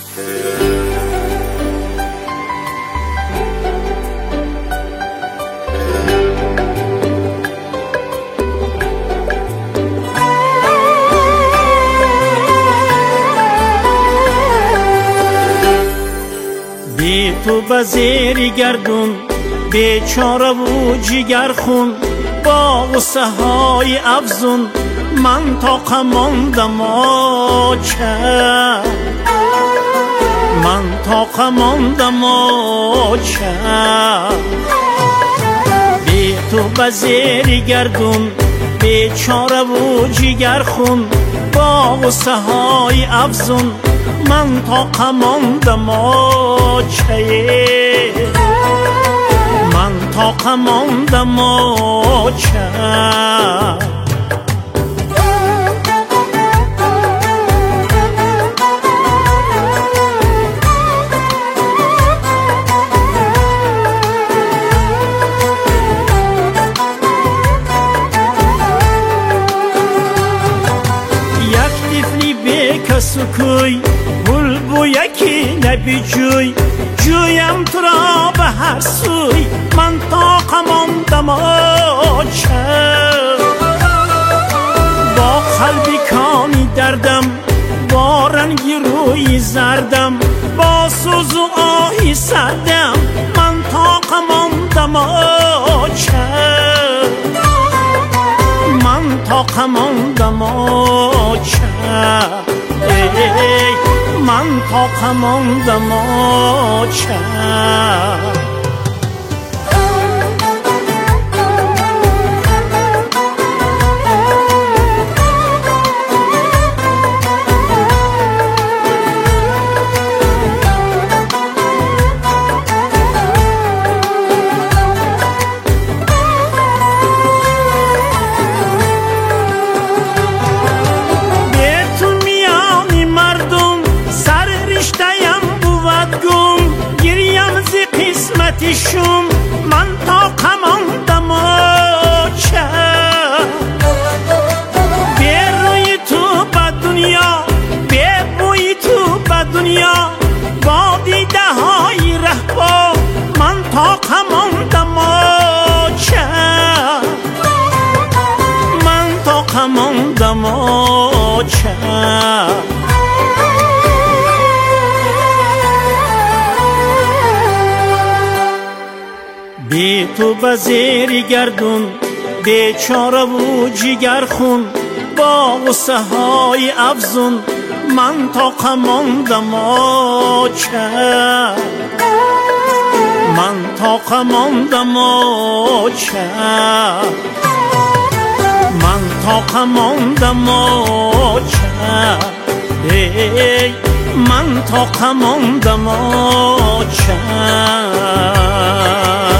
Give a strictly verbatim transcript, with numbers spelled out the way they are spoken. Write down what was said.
بی تو بزیری گردون بیچاره و جگر خون با غصه های افزون من طاقه ماندم آچه من طاقه ماندم آچه بی تو بزیری گردون بیچاره و جگر خون با غصه های افزون من طاقه ماندم آچه من طاقه ماندم آچه سکوی گل بو یکی نبی جوی جویم تو را به هر سوی من طاقه ماندم آچه با قلبی کانی دردم با رنگی روی زردم با سوز و آهی سردم من طاقه ماندم آچه من طاقه ماندم آچه ای من طاقه ماندم آچه شوم من طاقه ماندم آچه بی روی تو به دنیا بی بوی تو به دنیا با دیده های رهبا من طاقه ماندم آچه من طاقه ماندم آچه بی تو بزیری گردون بیچاره و جگر خون با غصه های افزون من طاقه ماندم آچه من طاقه ماندم آچه من طاقه ماندم آچه ای من طاقه ماندم آچه